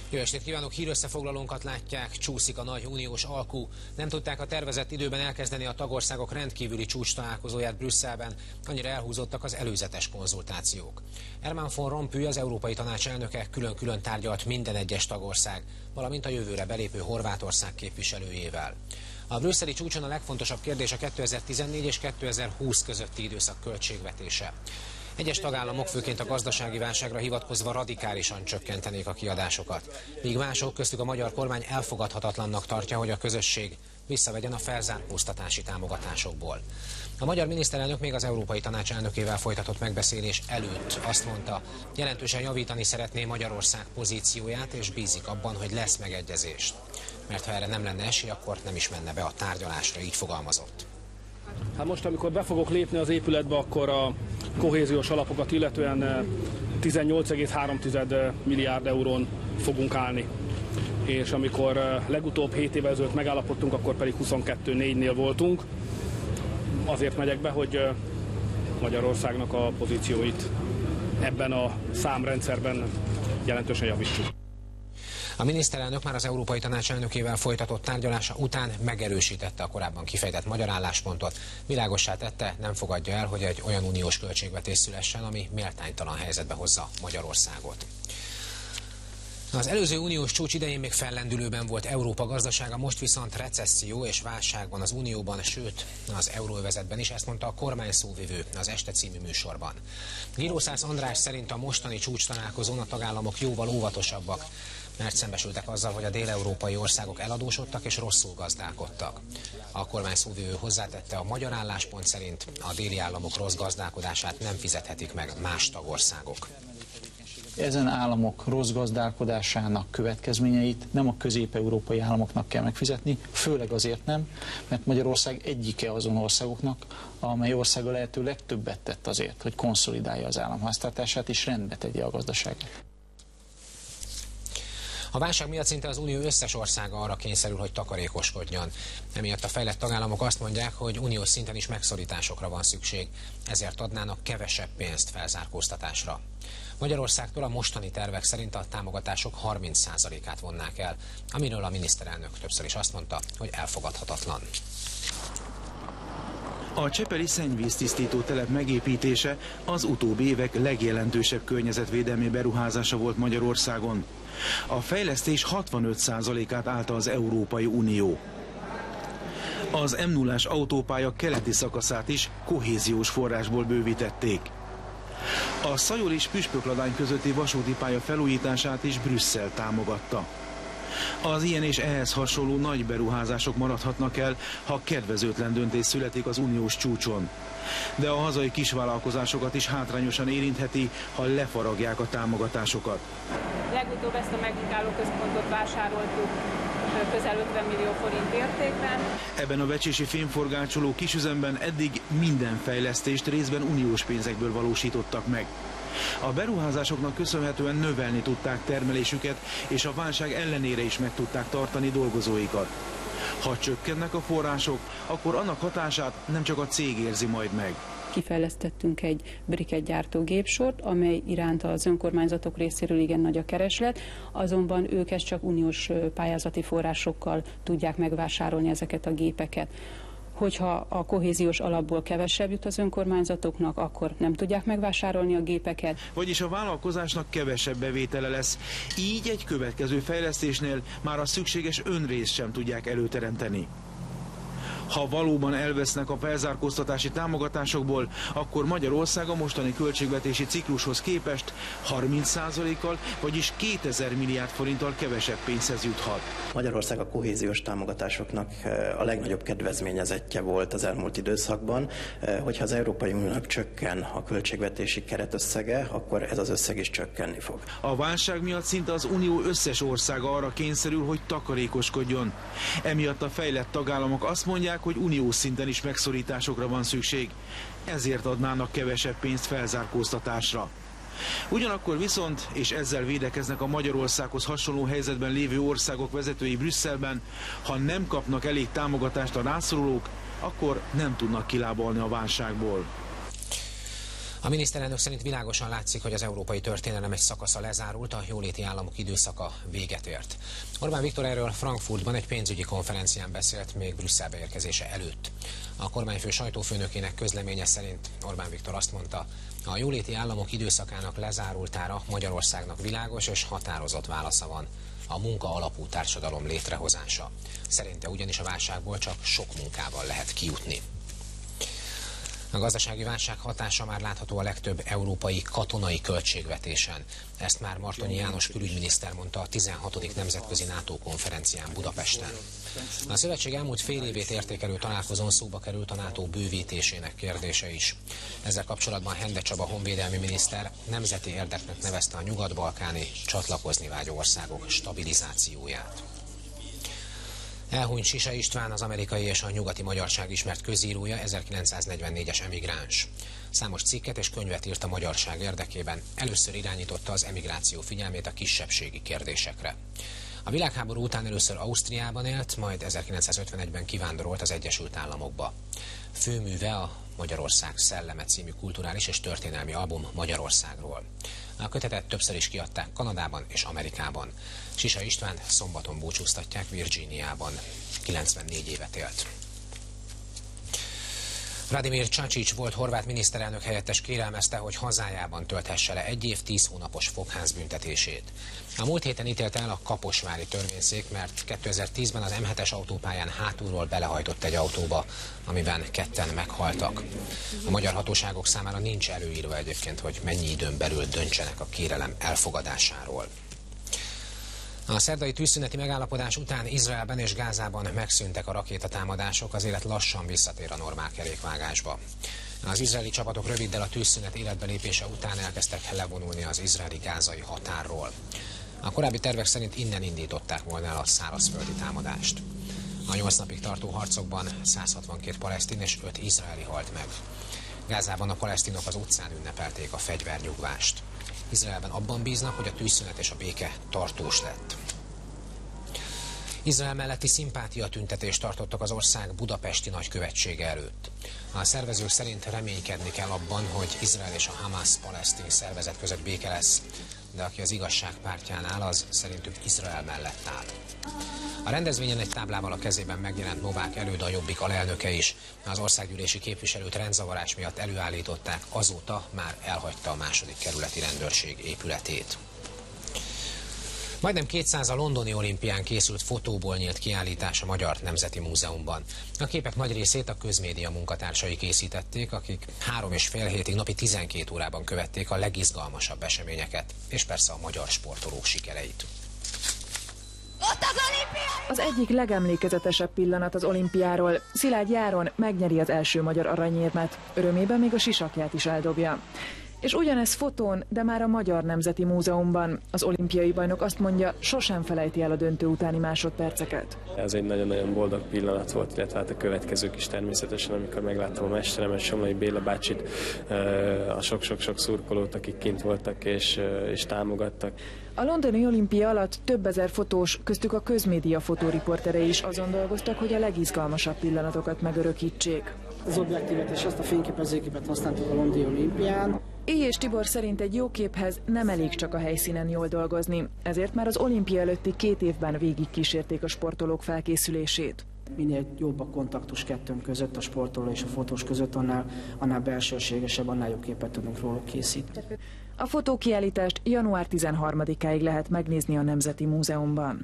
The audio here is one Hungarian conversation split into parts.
Jó estét kívánok, hírösszefoglalónkat látják, csúszik a nagy uniós alkú. Nem tudták a tervezett időben elkezdeni a tagországok rendkívüli csúcstalálkozóját Brüsszelben, annyira elhúzottak az előzetes konzultációk. Herman Van Rompuy, az Európai Tanács elnöke külön-külön tárgyalt minden egyes tagország, valamint a jövőre belépő Horvátország képviselőjével. A brüsszeli csúcson a legfontosabb kérdés a 2014 és 2020 közötti időszak költségvetése. Egyes tagállamok főként a gazdasági válságra hivatkozva radikálisan csökkentenék a kiadásokat, míg mások, köztük a magyar kormány elfogadhatatlannak tartja, hogy a közösség visszavegyen a felzárkóztatási támogatásokból. A magyar miniszterelnök még az Európai Tanács elnökével folytatott megbeszélés előtt azt mondta, jelentősen javítani szeretné Magyarország pozícióját, és bízik abban, hogy lesz megegyezés. Mert ha erre nem lenne esély, akkor nem is menne be a tárgyalásra, így fogalmazott. Hát most, amikor be fogok lépni az épületbe, akkor a kohéziós alapokat illetően 18,3 milliárd eurón fogunk állni. És amikor legutóbb 7 évvel ezelőtt megállapodtunk, akkor pedig 22,4-nél voltunk. Azért megyek be, hogy Magyarországnak a pozícióit ebben a számrendszerben jelentősen javítsuk. A miniszterelnök már az Európai Tanács elnökével folytatott tárgyalása után megerősítette a korábban kifejtett magyar álláspontot. Világossá tette, nem fogadja el, hogy egy olyan uniós költségvetés szülessen, ami méltánytalan helyzetbe hozza Magyarországot. Az előző uniós csúcs idején még fellendülőben volt Európa gazdasága, most viszont recesszió és válságban az Unióban, sőt az euróövezetben is, ezt mondta a kormányszóvivő az Este című műsorban. Girószász András szerint a mostani csúcs találkozón a tagállamok jóval óvatosabbak, mert szembesültek azzal, hogy a dél-európai országok eladósodtak és rosszul gazdálkodtak. A kormányszóvivő hozzátette, a magyar álláspont szerint a déli államok rossz gazdálkodását nem fizethetik meg más tagországok. Ezen államok rossz gazdálkodásának következményeit nem a közép-európai államoknak kell megfizetni, főleg azért nem, mert Magyarország egyike azon országoknak, amely ország a lehető legtöbbet tett azért, hogy konszolidálja az államháztartását és rendbe tegye a gazdaságát. A válság miatt szinte az Unió összes országa arra kényszerül, hogy takarékoskodjon. Emiatt a fejlett tagállamok azt mondják, hogy uniós szinten is megszorításokra van szükség, ezért adnának kevesebb pénzt felzárkóztatásra. Magyarországtól a mostani tervek szerint a támogatások 30%-át vonnák el, amiről a miniszterelnök többször is azt mondta, hogy elfogadhatatlan. A csepeli szennyvíztisztító telep megépítése az utóbbi évek legjelentősebb környezetvédelmi beruházása volt Magyarországon. A fejlesztés 65%-át állta az Európai Unió. Az M0-ás autópálya keleti szakaszát is kohéziós forrásból bővítették. A Szajol és Püspökladány közötti vasúti pálya felújítását is Brüsszel támogatta. Az ilyen és ehhez hasonló nagy beruházások maradhatnak el, ha kedvezőtlen döntés születik az uniós csúcson. De a hazai kisvállalkozásokat is hátrányosan érintheti, ha lefaragják a támogatásokat. Legutóbb ezt a megvizsgálóközpontot vásároltuk közel 50 millió forint értékben. Ebben a becsési fémforgácsoló kisüzemben eddig minden fejlesztést részben uniós pénzekből valósítottak meg. A beruházásoknak köszönhetően növelni tudták termelésüket, és a válság ellenére is meg tudták tartani dolgozóikat. Ha csökkennek a források, akkor annak hatását nem csak a cég érzi majd meg. Kifejlesztettünk egy briketgyártó gépsort, amely iránt az önkormányzatok részéről igen nagy a kereslet, azonban ők ezt csak uniós pályázati forrásokkal tudják megvásárolni ezeket a gépeket. Hogyha a kohéziós alapból kevesebb jut az önkormányzatoknak, akkor nem tudják megvásárolni a gépeket. Vagyis a vállalkozásnak kevesebb bevétele lesz. Így egy következő fejlesztésnél már a szükséges önrészt sem tudják előteremteni. Ha valóban elvesznek a felzárkóztatási támogatásokból, akkor Magyarország a mostani költségvetési ciklushoz képest 30%-kal, vagyis 2000 milliárd forinttal kevesebb pénzhez juthat. Magyarország a kohéziós támogatásoknak a legnagyobb kedvezményezettje volt az elmúlt időszakban. Hogyha az Európai Uniónak csökken a költségvetési keretösszege, akkor ez az összeg is csökkenni fog. A válság miatt szinte az Unió összes országa arra kényszerül, hogy takarékoskodjon. Emiatt a fejlett tagállamok azt mondják, hogy uniós szinten is megszorításokra van szükség, ezért adnának kevesebb pénzt felzárkóztatásra. Ugyanakkor viszont, és ezzel védekeznek a Magyarországhoz hasonló helyzetben lévő országok vezetői Brüsszelben, ha nem kapnak elég támogatást a rászorulók, akkor nem tudnak kilábalni a válságból. A miniszterelnök szerint világosan látszik, hogy az európai történelem egy szakasza lezárult, a jóléti államok időszaka véget ért. Orbán Viktor erről Frankfurtban egy pénzügyi konferencián beszélt még Brüsszelbe érkezése előtt. A kormányfő sajtófőnökének közleménye szerint Orbán Viktor azt mondta, a jóléti államok időszakának lezárultára Magyarországnak világos és határozott válasza van: a munka alapú társadalom létrehozása. Szerinte ugyanis a válságból csak sok munkával lehet kijutni. A gazdasági válság hatása már látható a legtöbb európai katonai költségvetésen. Ezt már Martonyi János külügyminiszter mondta a 16. Nemzetközi NATO konferencián Budapesten. A szövetség elmúlt fél évét értékelő találkozón szóba került a NATO bővítésének kérdése is. Ezzel kapcsolatban Hende Csaba honvédelmi miniszter nemzeti érdeknek nevezte a nyugat-balkáni csatlakozni vágyó országok stabilizációját. Elhunyt Sisa István, az amerikai és a nyugati magyarság ismert közírója, 1944-es emigráns. Számos cikket és könyvet írt a magyarság érdekében, először irányította az emigráció figyelmét a kisebbségi kérdésekre. A világháború után először Ausztriában élt, majd 1951-ben kivándorolt az Egyesült Államokba. Főműve a Magyarország szelleme című kulturális és történelmi album Magyarországról. A kötetet többször is kiadták Kanadában és Amerikában. Sisa István szombaton búcsúztatják Virginiában. 94 évet élt. Vladimir Čačić volt horvát miniszterelnök helyettes kérelmezte, hogy hazájában tölthesse le 1 év 10 hónapos fogházbüntetését. A múlt héten ítélte el a kaposvári törvényszék, mert 2010-ben az M7-es autópályán hátulról belehajtott egy autóba, amiben ketten meghaltak. A magyar hatóságok számára nincs előírva egyébként, hogy mennyi időn belül döntsenek a kérelem elfogadásáról. A szerdai tűzszüneti megállapodás után Izraelben és Gázában megszűntek a rakétatámadások, az élet lassan visszatér a normál kerékvágásba. Az izraeli csapatok röviddel a tűzszünet életbelépése után elkezdtek levonulni az izraeli-gázai határról. A korábbi tervek szerint innen indították volna el a szárazföldi támadást. A 8 napig tartó harcokban 162 palesztin és 5 izraeli halt meg. Gázában a palesztinok az utcán ünnepelték a fegyvernyugvást. Izraelben abban bíznak, hogy a tűzszünet és a béke tartós lett. Izrael melletti szimpátiatüntetést tartottak az ország budapesti nagykövetsége előtt. A szervezők szerint reménykedni kell abban, hogy Izrael és a Hamas palesztin szervezet között béke lesz, de aki az igazság pártján áll, az szerintük Izrael mellett áll. A rendezvényen egy táblával a kezében megjelent Novák Előd, a Jobbik alelnöke is. Az országgyűlési képviselőt rendzavarás miatt előállították, azóta már elhagyta a 2. kerületi rendőrség épületét. Majdnem 200 a londoni olimpián készült fotóból nyílt kiállítás a Magyar Nemzeti Múzeumban. A képek nagy részét a közmédia munkatársai készítették, akik 3,5 hétig napi 12 órában követték a legizgalmasabb eseményeket, és persze a magyar sportolók sikereit. Az egyik legemlékezetesebb pillanat az olimpiáról. Szilágy Járon megnyeri az első magyar aranyérmet, örömében még a sisakját is eldobja. És ugyanez fotón, de már a Magyar Nemzeti Múzeumban. Az olimpiai bajnok azt mondja, sosem felejti el a döntő utáni másodperceket. Ez egy nagyon-nagyon boldog pillanat volt, illetve hát a következők is természetesen, amikor megláttam a mesteremet, Somlai Béla bácsit, a sok-sok-sok szurkolót, akik kint voltak és támogattak. A londoni olimpia alatt több ezer fotós, köztük a közmédia fotóriporterei is azon dolgoztak, hogy a legizgalmasabb pillanatokat megörökítsék. Az objektívet és azt a fényképezőgépet használtuk a londoni olimpián. Éjjés Tibor szerint egy jó képhez nem elég csak a helyszínen jól dolgozni, ezért már az olimpia előtti 2 évben végig kísérték a sportolók felkészülését. Minél jobb a kontaktus kettőnk között, a sportoló és a fotós között, annál belsőségesebb, annál jobb képet tudunk róluk készíteni. A fotókiállítást január 13-áig lehet megnézni a Nemzeti Múzeumban.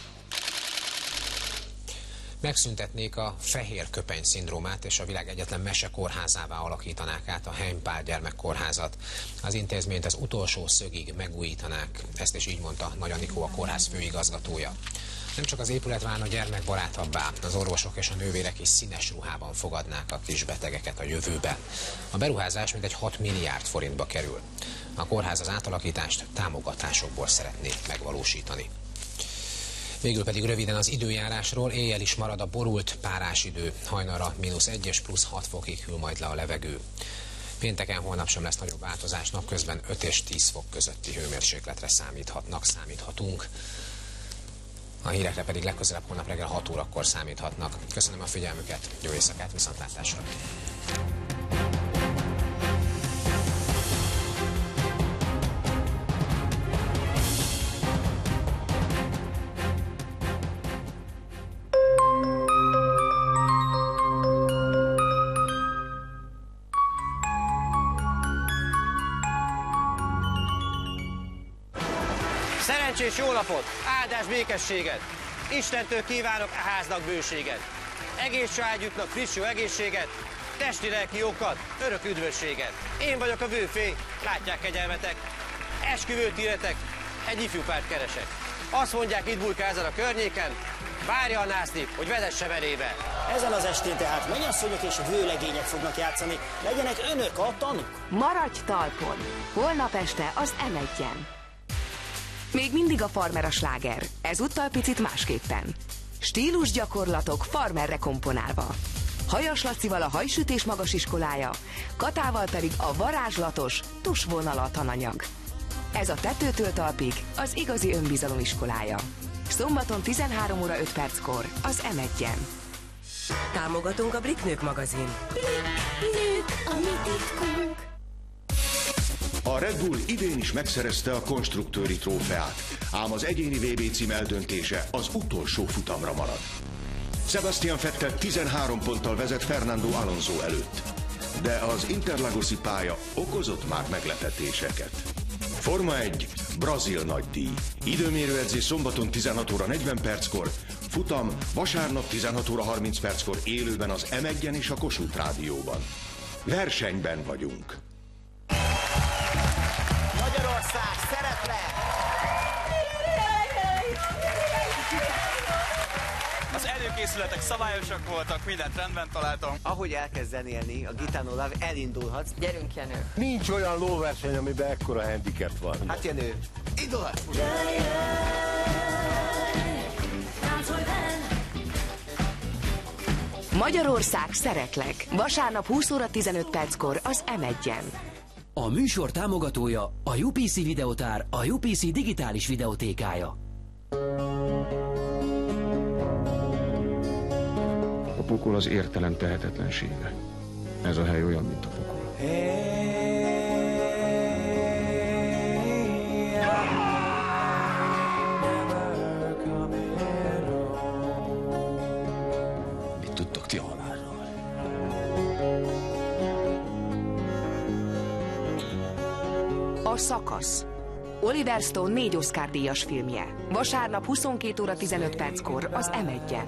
Megszüntetnék a fehér köpeny szindrómát, és a világ egyetlen mesekórházává alakítanák át a Heimpál gyermekkórházat. Az intézményt az utolsó szögig megújítanák, ezt is így mondta Nagy Anikó, a kórház főigazgatója. Nem csak az épület válna gyermekbarátabbá, az orvosok és a nővérek is színes ruhában fogadnák a kis betegeket a jövőben. A beruházás mintegy 6 milliárd forintba kerül. A kórház az átalakítást támogatásokból szeretné megvalósítani. Végül pedig röviden az időjárásról, éjjel is marad a borult párás idő, hajnalra -1 és +6 fokig hűl majd le a levegő. Pénteken, holnap sem lesz nagyobb változás, napközben 5 és 10 fok közötti hőmérsékletre számíthatunk. A hírekre pedig legközelebb holnap reggel 6 órakor számíthatnak. Köszönöm a figyelmüket, jó éjszakát, viszontlátásra! Szerencsés jó napot, áldás békességet! Istentől kívánok a háznak bőséget! Egész családjuknak friss jó egészséget, testi-lelki jókat, örök üdvösséget! Én vagyok a vőfély, látják kegyelmetek, esküvőt írjatok, egy ifjú párt keresek. Azt mondják, itt bujkázol a környéken, várja a násznip, hogy vezesse verébe. Ezen az estén tehát mennyasszonyok és vőlegények fognak játszani. Legyenek önök a tanúk. Maradj talpon! Holnap este az M1-en. Még mindig a Farmer a sláger, ezúttal picit másképpen. Stílusgyakorlatok farmerre komponálva. Hajas Lacival a hajsütés magas iskolája, Katával pedig a varázslatos tusvonala a tananyag. Ez a tetőtől talpig az igazi önbizalom iskolája. Szombaton 13 óra 5 perckor az M1-en. Támogatunk a Blik Nők magazin. Nők, a mi titkunk. A Red Bull idén is megszerezte a konstruktőri trófeát, ám az egyéni VB cím eldöntése az utolsó futamra marad. Sebastian Vettel 13 ponttal vezet Fernando Alonso előtt, de az Interlagoszi pálya okozott már meglepetéseket. Forma 1, brazil nagydíj. Időmérőedzés szombaton 16 óra 40 perckor, futam vasárnap 16 óra 30 perckor élőben az M1-en és a Kossuth Rádióban. Versenyben vagyunk. Magyarország, szeretlek! Az előkészületek szabályosak voltak, mindent rendben találtam. Ahogy elkezd zenélni, a Gitano Love, elindulhatsz. Gyerünk, Jenő! Nincs olyan lóverseny, amiben ekkora handicap van. Hát Jenő, indulhatsz! Magyarország, szeretlek! Vasárnap 20 óra 15 perckor az M1-en. A műsor támogatója a UPC Videótár, a UPC digitális videótékája. A pokol az értelem tehetetlensége. Ez a hely olyan, mint a pokol. Mit tudtok ti a halálról? A szakasz. Oliver Stone 4 Oscar-díjas filmje. Vasárnap 22 óra 15 perckor az M1-en.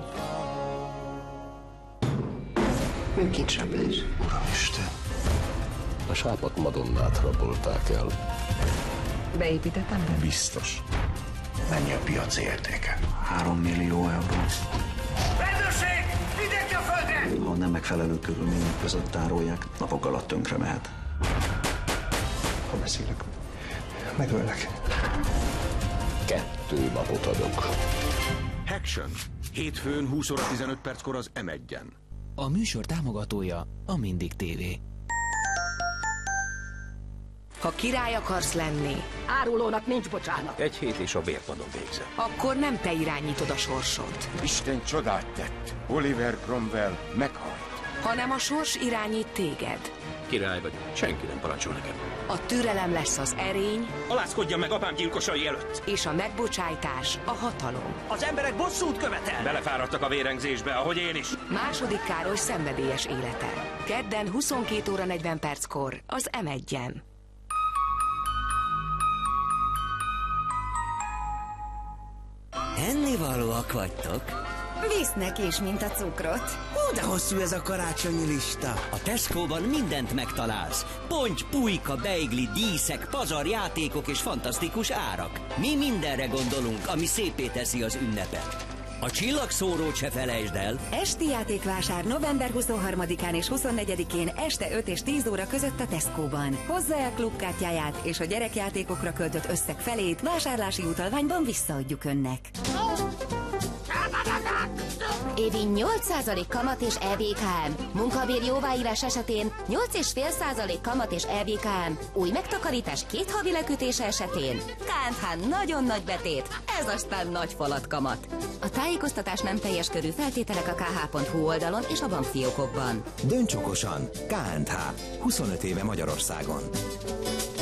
Műkincsempés. Uramisten. A sápat Madonnát rabolták el. Beépítettem be? Biztos. Mennyi a piaci értéke? 3 millió euró. Rendőrség! Mindenki a földre! Ha nem megfelelő körülmények között tárolják, napok alatt tönkre mehet. Ha beszélek, megöllek. 2 napot adok. Action. Hétfőn 20 óra 15 perckor az M1-en. A műsor támogatója a Mindig TV. Ha király akarsz lenni, Árulónak nincs bocsánat. 1 hét és a vérpadon végzett. akkor nem te irányítod a sorsot, Isten csodát tett. Oliver Cromwell meghalt. hanem a sors irányít téged. Király vagy, senki nem parancsol nekem. A türelem lesz az erény, Alázkodjam meg apám gyilkosai előtt! és a megbocsájtás a hatalom. Az emberek bosszút követel! Belefáradtak a vérengzésbe, ahogy én is. Második Károly szenvedélyes élete. Kedden 22 óra 40 perckor az M1-en. Ennivalóak vagytok? Visznek is, mint a cukrot. Hú, de hosszú ez a karácsonyi lista. A Tesco-ban mindent megtalálsz. Ponty, pulyka, beigli, díszek, pazar, játékok és fantasztikus árak. Mi mindenre gondolunk, ami szépé teszi az ünnepet. A csillagszórót se felejtsd el. Esti játékvásár november 23-án és 24-én este 5 és 10 óra között a Tesco-ban. Hozza el klubkártyáját, és a gyerekjátékokra költött összeg felét vásárlási utalványban visszaadjuk önnek. Évi 8% kamat és EVKM. Munkabér jóváírás esetén 8,5% kamat és EVKM. Új megtakarítás 2 havi lekötése esetén. KNH nagyon nagy betét, ez aztán nagy falat kamat. A tájékoztatás nem teljes körű, feltételek a kh.hu oldalon és a bankfiókokban. Dönts okosan. KNH. 25 éve Magyarországon.